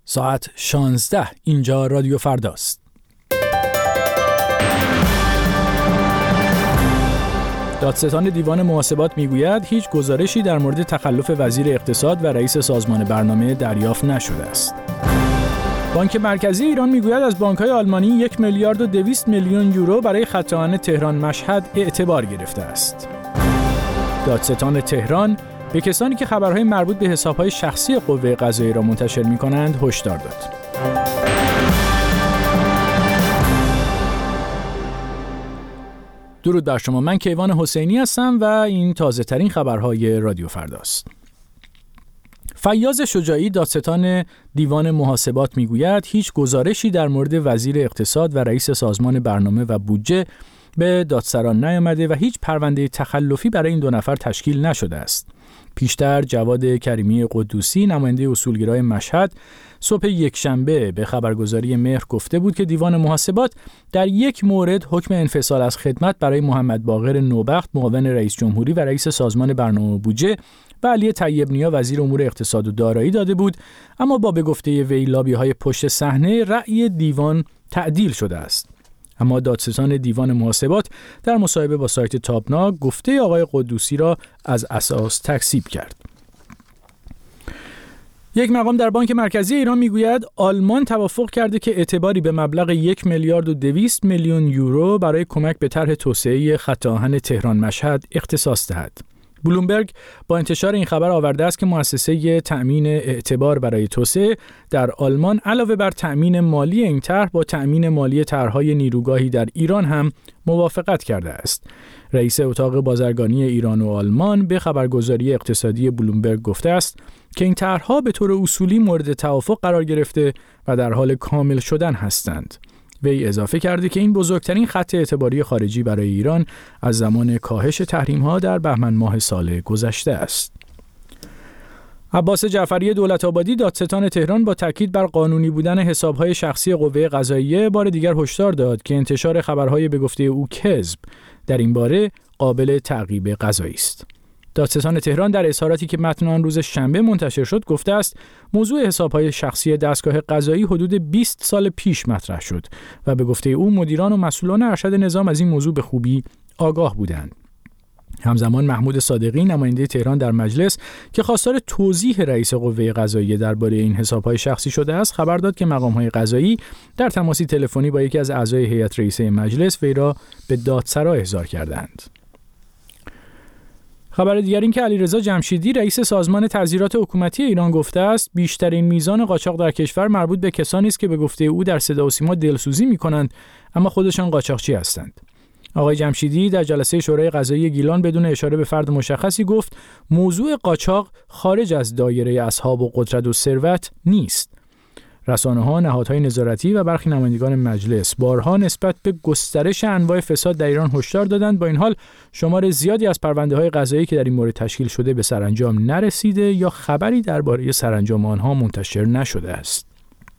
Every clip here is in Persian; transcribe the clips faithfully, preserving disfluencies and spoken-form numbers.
ساعت شانزده. اینجا رادیو فرداست. دادستان دیوان محاسبات میگوید هیچ گزارشی در مورد تخلف وزیر اقتصاد و رئیس سازمان برنامه دریافت نشده است. بانک مرکزی ایران میگوید از بانک‌های آلمانی یک میلیارد و دویست میلیون یورو برای خط آهن تهران مشهد اعتبار گرفته است. دادستان تهران به کسانی که خبرهای مربوط به حساب‌های شخصی قوه قضاییه را منتشر می‌کنند هشدار داد. درود بر شما، من کیوان حسینی هستم و این تازه‌ترین خبرهای رادیو فرداست. فیاض شجاعی دادستان دیوان محاسبات میگوید هیچ گزارشی در مورد وزیر اقتصاد و رئیس سازمان برنامه و بودجه به دادسران نیامده و هیچ پرونده تخلفی برای این دو نفر تشکیل نشده است. پیشتر جواد کریمی قدوسی نماینده اصولگرای مشهد صبح یکشنبه به خبرگزاری مهر گفته بود که دیوان محاسبات در یک مورد حکم انفصال از خدمت برای محمد باقر نوبخت معاون رئیس جمهوری و رئیس سازمان برنامه و بودجه و علی طیب نیا وزیر امور اقتصاد و دارایی داده بود، اما با به گفته وی لابی‌های پشت صحنه رأی دیوان تعدیل شده است. اما دادستان دیوان محاسبات در مصاحبه با سایت تابناک گفته آقای قدوسی را از اساس تکذیب کرد. یک مقام در بانک مرکزی ایران میگوید آلمان توافق کرده که اعتباری به مبلغ یک میلیارد و دویست میلیون یورو برای کمک به طرح توسعه خط آهن تهران مشهد اختصاص دهد. بلومبرگ با انتشار این خبر آورده است که مؤسسه تأمین اعتبار برای توسعه در آلمان علاوه بر تأمین مالی این طرح با تأمین مالی طرح‌های نیروگاهی در ایران هم موافقت کرده است. رئیس اتاق بازرگانی ایران و آلمان به خبرگزاری اقتصادی بلومبرگ گفته است که این طرح‌ها به طور اصولی مورد توافق قرار گرفته و در حال کامل شدن هستند. وی اضافه کرده که این بزرگترین خط اعتباری خارجی برای ایران از زمان کاهش تحریم‌ها در بهمن ماه سال گذشته است. عباس جعفری دولت‌آبادی دادستان تهران با تاکید بر قانونی بودن حساب‌های شخصی قوه قضاییه بار دیگر هشدار داد که انتشار خبرهای به گفته او کذب در این باره قابل تعقیب قضایی است. دادستان تهران در اظهاراتی که متن آن روز شنبه منتشر شد گفته است موضوع حساب‌های شخصی دستگاه قضایی حدود بیست سال پیش مطرح شد و به گفته او مدیران و مسئولان ارشد نظام از این موضوع به خوبی آگاه بودند. همزمان محمود صادقی نماینده تهران در مجلس که خواستار توضیح رئیس قوه قضاییه درباره این حساب‌های شخصی شده است خبر داد که مقام‌های قضایی در تماسی تلفنی با یکی از اعضای هیئت رئیسه مجلس وی را به دادسرا احضار کردند. خبر دیگر این که علیرضا جمشیدی رئیس سازمان تعزیرات حکومتی ایران گفته است بیشترین میزان قاچاق در کشور مربوط به کسانی است که به گفته او در صدا و سیما دلسوزی می‌کنند اما خودشان قاچاقچی هستند. آقای جمشیدی در جلسه شورای قضایی گیلان بدون اشاره به فرد مشخصی گفت موضوع قاچاق خارج از دایره اصحاب و قدرت و ثروت نیست. رسانه‌ها، نهادهای نظارتی و برخی نمایندگان مجلس بارها نسبت به گسترش انواع فساد در ایران هشدار دادند. با این حال شمار زیادی از پرونده‌های قضایی که در این مورد تشکیل شده به سرانجام نرسیده یا خبری درباره سرانجام آنها منتشر نشده است.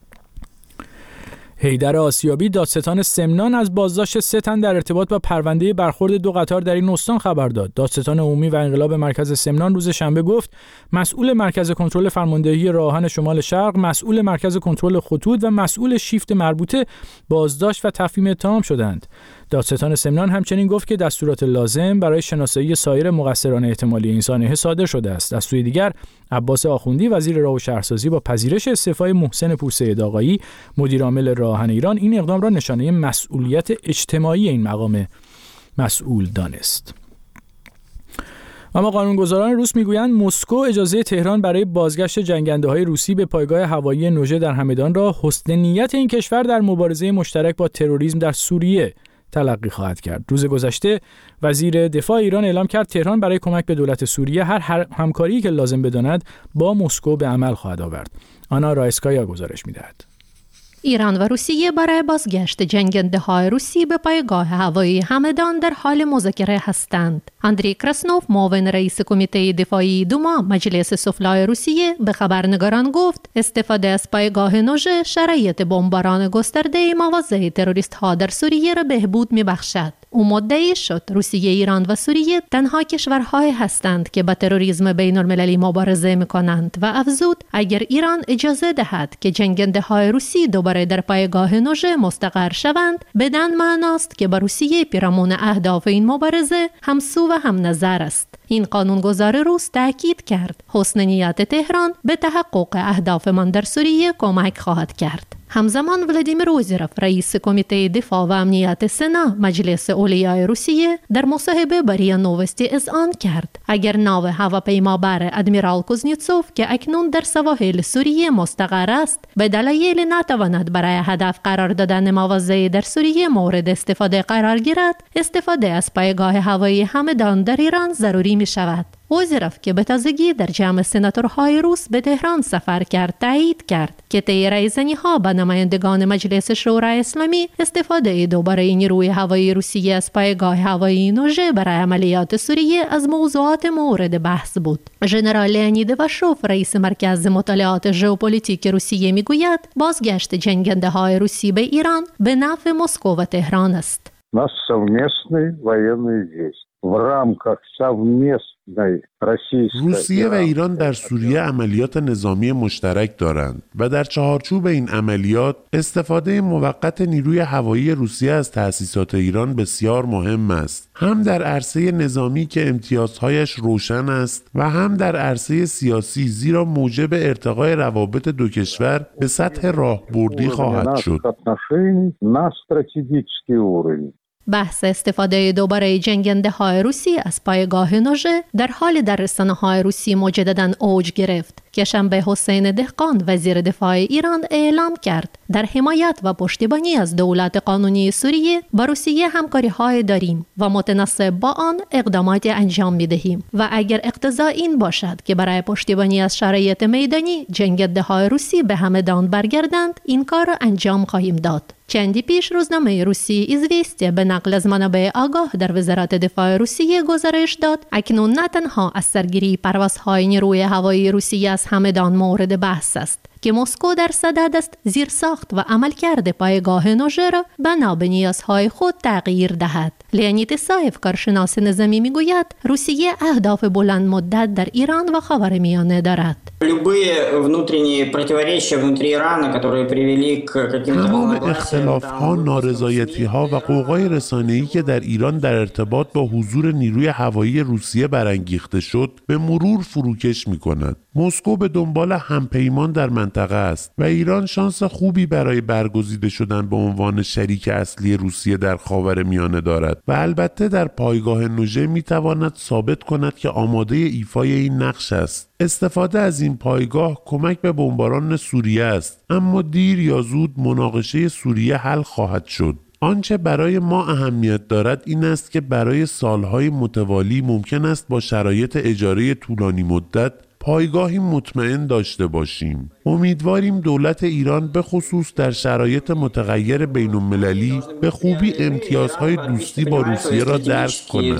حیدر آسیابی دادستان سمنان از بازداشت سه تن در ارتباط با پرونده برخورد دو قطار در این استان خبر داد. دادستان عمومی و انقلاب مرکز سمنان روز شنبه گفت مسئول مرکز کنترل فرماندهی راه آهن شمال شرق، مسئول مرکز کنترل خطوط و مسئول شیفت مربوطه بازداشت و تفهیم اتهام شدند. دادستان سمنان همچنین گفت که دستورات لازم برای شناسایی سایر مقصران احتمالی این سانحه صادر شده است. از سوی دیگر عباس آخوندی وزیر راه و شهرسازی با پذیرش استعفای محسن پورسید آقایی مدیر عامل راه آهن ایران این اقدام را نشانه مسئولیت اجتماعی این مقام مسئول دانست. اما قانونگذاران روس میگویند مسکو اجازه تهران برای بازگشت جنگنده‌های روسی به پایگاه هوایی نوژه در همدان را حسن نیت این کشور در مبارزه مشترک با تروریسم در سوریه تلقی خواهد کرد. روز گذشته وزیر دفاع ایران اعلام کرد تهران برای کمک به دولت سوریه هر همکاری که لازم بداند با مسکو به عمل خواهد آورد. آنا رایسکایا گزارش می‌دهد. ایران و روسیه برای بازگشت جنگنده‌های روسی به پایگاه هوایی همدان در حال مذاکره هستند. اندری کراسنوف معاون رئیس کمیته دفاعی دوما مجلس سفلای روسیه به خبرنگاران گفت استفاده از پایگاه نوژه شرایط بمباران گسترده مواضع تروریست‌ها در سوریه را بهبود می‌بخشد. او مدعی شد روسیه، ایران و سوریه تنها کشورهایی هستند که با تروریسم بین المللی مبارزه می‌کنند و افزود اگر ایران اجازه دهد که جنگنده‌های روسی دوباره در پایگاه نوژه مستقر شوند، بدان معناست که با روسیه پیرامون اهداف این مبارزه همسو و هم نظر است. این قانونگذار روس تاکید کرد حسن نیت تهران به تحقق اهدافمان در سوریه کمک خواهد کرد. همزمان ولادیمیر اوزیروف رئیس کمیته دفاع و امنیت سنا مجلس اولیای روسیه در مصاحبه با ریا نووستی اذعان کرد اگر ناو هواپیمابر ادمیرال کوزنیتسوف که اکنون در سواحل سوریه مستقر است به دلایل نتواند برای هدف قرار دادن مواضع در سوریه مورد استفاده قرار گیرد، استفاده از پایگاه هوایی همدان در ایران ضروری می شود. اوزیروف که به تازگی در جمع سناتورهای روس به تهران سفر کرد تایید کرد که طی رایزنی‌ها با نمایندگان مجلس شورای اسلامی استفاده دوباره نیروی هوایی روسیه از پایگاه هوایی نوژه برای عملیات سوریه از موضوعات مورد بحث بود. ژنرال لئونید واشوف رئیس مرکز مطالعات ژئوپلیتیک روسیه میگوید بازگشت جنگنده‌های روسی به ایران به نفع مسکو و تهران است. ناس совместные военные действия в рамках совместной روسیه و ایران در سوریه عملیات نظامی مشترک دارند و در چهارچوب این عملیات استفاده موقت نیروی هوایی روسیه از تأسیسات ایران بسیار مهم است، هم در عرصه نظامی که امتیازهایش روشن است و هم در عرصه سیاسی، زیرا موجب ارتقای روابط دو کشور به سطح راهبردی خواهد شد. بحث استفاده دوباره جنگنده‌های روسی از پایگاه نوژه در حال در رسانه‌های روسی مجدداً اوج گرفت که شنبه حسین دهقان وزیر دفاع ایران اعلام کرد در حمایت و پشتیبانی از دولت قانونی سوریه با روسیه همکاری‌های داریم و متناسب با آن اقدامات انجام می‌دهیم و اگر اقتضا این باشد که برای پشتیبانی از شرایط میدانی جنگنده‌های روسی به همدان برگردند، این کار را انجام خواهیم داد. چندی پیش روزنامه روسی ایزویستیا به نقل از منابع آگاه در وزارت دفاع روسیه گزارش داد اکنون نه تنها از سرگیری پروازهای نیروی هوایی روسیه از همدان مورد بحث است که مسکو در صدد است زیرساخت و عملکرد پایگاه نوژه را بنا به نیازهای خود تغییر دهد. لئونید سایف کارشناس نظامی میگوید روسیه اهداف بلند مدت در ایران و خاورمیانه دارد. تمام اختلاف‌ها، نارضایتی‌ها و قوقای رسانه‌ای که در ایران در ارتباط با حضور نیروی هوایی روسیه برانگیخته شد به مرور فروکش می‌کند. مسکو به دنبال همپیمان در منطقه است و ایران شانس خوبی برای برگزیده شدن به عنوان شریک اصلی روسیه در خاورمیانه دارد و البته در پایگاه نوژه می‌تواند ثابت کند که آماده ایفای این نقش است. استفاده از این پایگاه کمک به بمباران سوریه است، اما دیر یا زود مناقشه سوریه حل خواهد شد. آنچه برای ما اهمیت دارد این است که برای سالهای متوالی ممکن است با شرایط اجاره طولانی مدت پایگاهی مطمئن داشته باشیم. امیدواریم دولت ایران به خصوص در شرایط متغیر بین المللی به خوبی امتیازهای دوستی با روسیه را درک کند.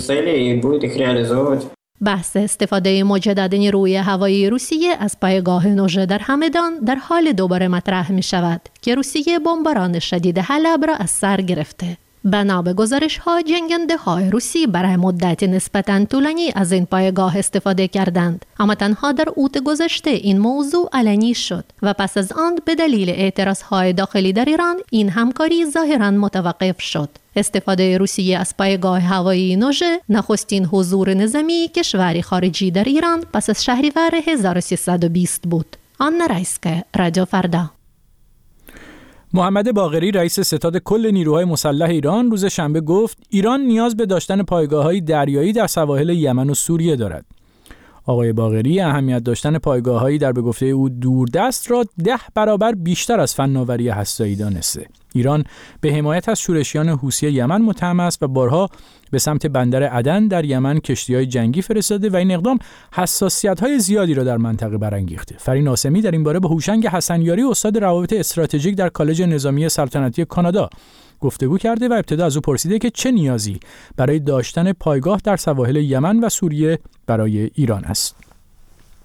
بحث استفاده مجدد نیروی هوایی روسیه از پایگاه نوژه در همدان در حال دوباره مطرح می شود که روسیه بمباران شدید حلب را از سر گرفته. بنا به گزارش‌ها جنگنده‌های روسی برای مدت نسبتاً طولانی از این پایگاه استفاده کردند، اما تنها در اوت گذشته این موضوع علنی شد و پس از آن به دلیل اعتراضهای داخلی در ایران این همکاری ظاهراً متوقف شد. استفاده روسیه از پایگاه هوایی نوژه نخستین حضور نظامی کشوری خارجی در ایران پس از شهریور هزار و سیصد و بیست بود. آنا رایسکه، رادیو فردا. محمد باقری رئیس ستاد کل نیروهای مسلح ایران روز شنبه گفت ایران نیاز به داشتن پایگاه‌های دریایی در سواحل یمن و سوریه دارد. آقای باقری اهمیت داشتن پایگاه‌هایی در به گفته او دوردست را ده برابر بیشتر از فناوری هسته‌ای دانسته. ایران به حمایت از شورشیان حوثی یمن متهم است و بارها به سمت بندر عدن در یمن کشتی‌های جنگی فرستاده و این اقدام حساسیت‌های زیادی را در منطقه برانگیخته. فرین آسمی در این باره با هوشنگ حسنیاری استاد روابط استراتژیک در کالج نظامی سلطنتی کانادا گفتگو کرده و ابتدا از او پرسیده که چه نیازی برای داشتن پایگاه در سواحل یمن و سوریه برای ایران است.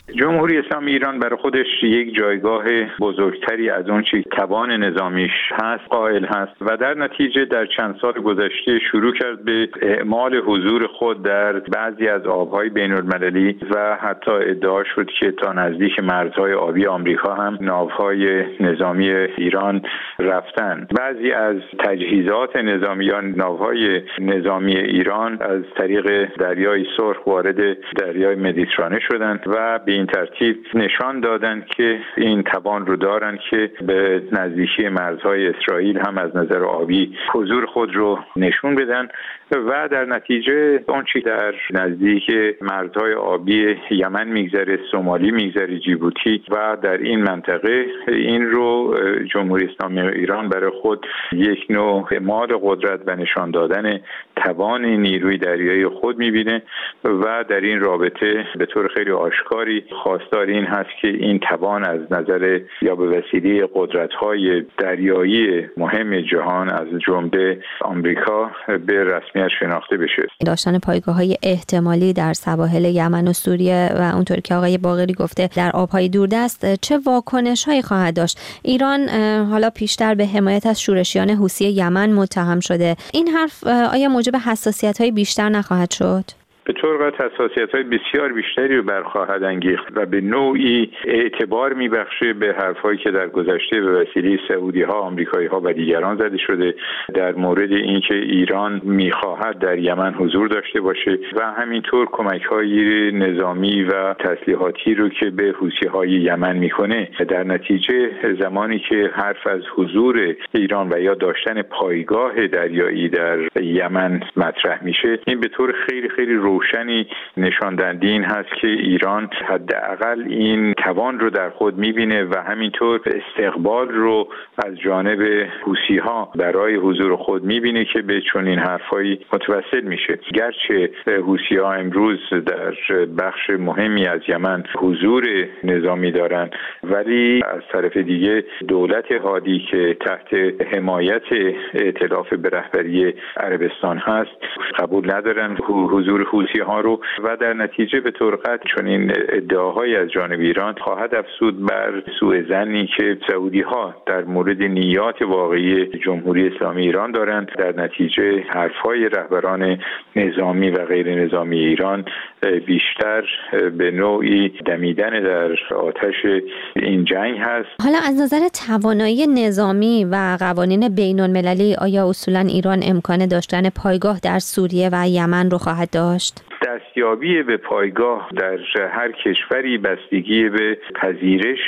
جمهوری اسلامی ایران برای خودش یک جایگاه بزرگتری از اون چی توان نظامیش هست قائل هست و در نتیجه در چند سال گذشته شروع کرد به اعمال حضور خود در بعضی از آبهای بین المللی و حتی ادعا شد که تا نزدیک مرزهای آبی آمریکا هم ناوهای نظامی ایران رفتن. بعضی از تجهیزات نظامی یا ناوهای نظامی ایران از طریق دریای سرخ وارد دریای مدیترانه شدند و به این ترتیب نشان دادند که این توان رو دارن که به نزدیکی مرزهای اسرائیل هم از نظر آبی حضور خود رو نشون بدن و در نتیجه اون چی در نزدیک مرزهای آبی یمن میگذره، سومالی میگذره، جیبوتی و در این منطقه این رو جمهوری اسلامی ایران برای خود یک نوع اعمال قدرت و نشان دادن توان نیروی دریایی خود میبینه و در این رابطه به طور خیلی آشکاری خواستار این هست که این توان از نظر یا به وسیله قدرت‌های دریایی مهم جهان از جمله آمریکا به رسمیت شناخته بشه. داشتن پایگاه‌های احتمالی در سواحل یمن و سوریه و اونطور که آقای باقری گفته در آب‌های دوردست چه واکنش‌هایی خواهد داشت؟ ایران حالا پیشتر به حمایت از شورشیان حوثی یمن متهم شده. این حرف آیا موجب حساسیت‌های بیشتر نخواهد شد؟ به طور قطع حساسیت‌های بسیار بیشتری رو برخواهد انگیخت و به نوعی اعتبار میبخشه به حرفایی که در گذشته به وسیله سعودی‌ها، آمریکایی‌ها و دیگران زده شده در مورد اینکه ایران میخواهد در یمن حضور داشته باشه و همینطور کمک‌های نظامی و تسلیحاتی رو که به حوثی‌های یمن میکنه. در نتیجه زمانی که حرف از حضور ایران و یا داشتن پایگاه دریایی در یمن مطرح میشه، این به طور خیلی خیلی روشنی نشان دهنده این هست که ایران حداقل این توان رو در خود میبینه و همینطور استقبال رو از جانب حوثی‌ها برای حضور خود میبینه که به چنین حرفایی متوسل میشه. گرچه حوثی‌ها امروز در بخش مهمی از یمن حضور نظامی دارن، ولی از طرف دیگه دولت هادی که تحت حمایت ائتلاف به رهبری عربستان هست قبول ندارن حضور حوثی‌ها رو و در نتیجه به طور قطع چنین ادعاهایی از جانب ایران خواهد افزود بر سوء ظنی که سعودی‌ها در مورد نیات واقعی جمهوری اسلامی ایران دارند. در نتیجه حرف‌های رهبران نظامی و غیر نظامی ایران بیشتر به نوعی دمیدن در آتش این جنگ هست. حالا از نظر توانایی نظامی و قوانین بین‌المللی آیا اصولاً ایران امکان داشتن پایگاه در سوریه و یمن رو خواهد داشت؟ دستیابی به پایگاه در هر کشوری بستگی به پذیرش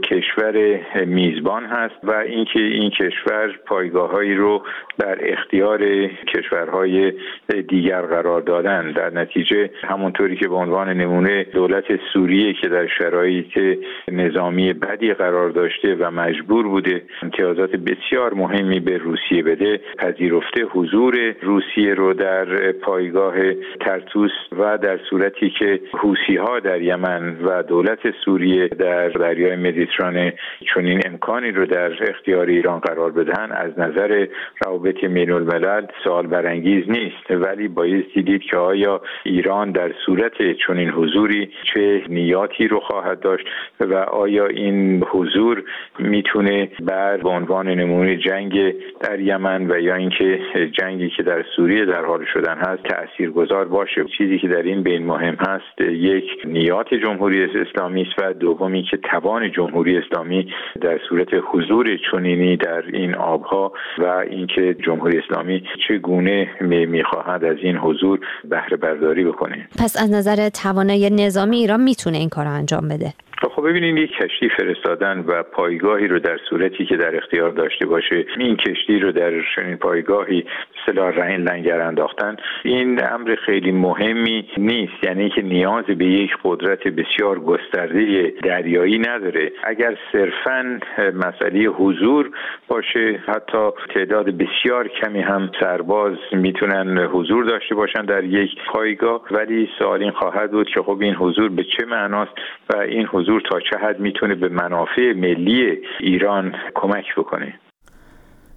کشور میزبان هست و اینکه این کشور پایگاه‌هایی رو در اختیار کشورهای دیگر قرار دادن. در نتیجه همونطوری که به عنوان نمونه دولت سوریه که در شرایط نظامی بدی قرار داشته و مجبور بوده امتیازات بسیار مهمی به روسیه بده، پذیرفته حضور روسیه رو در پایگاه ترتوس و در صورتی که حوثی‌ها در یمن و دولت سوریه در دریای مدیترانه چنین امکانی رو در اختیار ایران قرار بدن، از نظر روابط بین الملل سوال برانگیز نیست. ولی بایستی دید که آیا ایران در صورت چنین حضوری چه نیاتی رو خواهد داشت و آیا این حضور میتونه بر به عنوان نمونه جنگ در یمن و یا اینکه جنگی که در سوریه در حال شدن هست تاثیرگذار باشه. چیزی که در این بین مهم هست یک نیات جمهوری اسلامی است و دومی که توان جمهوری اسلامی در صورت حضور چنینی در این آبها و اینکه جمهوری اسلامی چگونه میخواهد از این حضور بهره برداری بکنه. پس از نظر توانایی نظامی ایران میتونه این کارو انجام بده. خب ببینید یک کشتی فرستادن و پایگاهی رو در صورتی که در اختیار داشته باشه این کشتی رو در چنین پایگاهی سلاح رهن لنگر انداختن، این امر خیلی مهمی نیست، یعنی که نیاز به یک قدرت بسیار گسترده دریایی نداره. اگر صرفاً مسئله حضور باشه حتی تعداد بسیار کمی هم سرباز میتونن حضور داشته باشن در یک پایگاه، ولی سوال این خواهد بود که خب این حضور به چه معناست و این حضور تا چه حد میتونه به منافع ملی ایران کمک بکنه.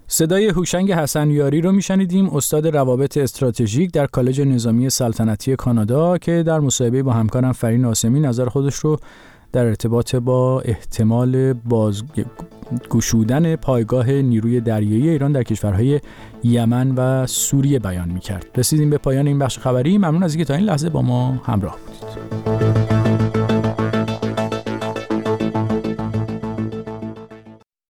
صدای هوشنگ حسنیاری رو میشنیدیم، استاد روابط استراتژیک در کالج نظامی سلطنتی کانادا که در مصاحبه با همکارم فرین آسمی نظر خودش رو در ارتباط با احتمال بازگشودن پایگاه نیروی دریایی ایران در کشورهای یمن و سوریه بیان می‌کرد. رسیدیم به پایان این بخش خبری. ممنون از اینکه تا این لحظه با ما همراه بودید.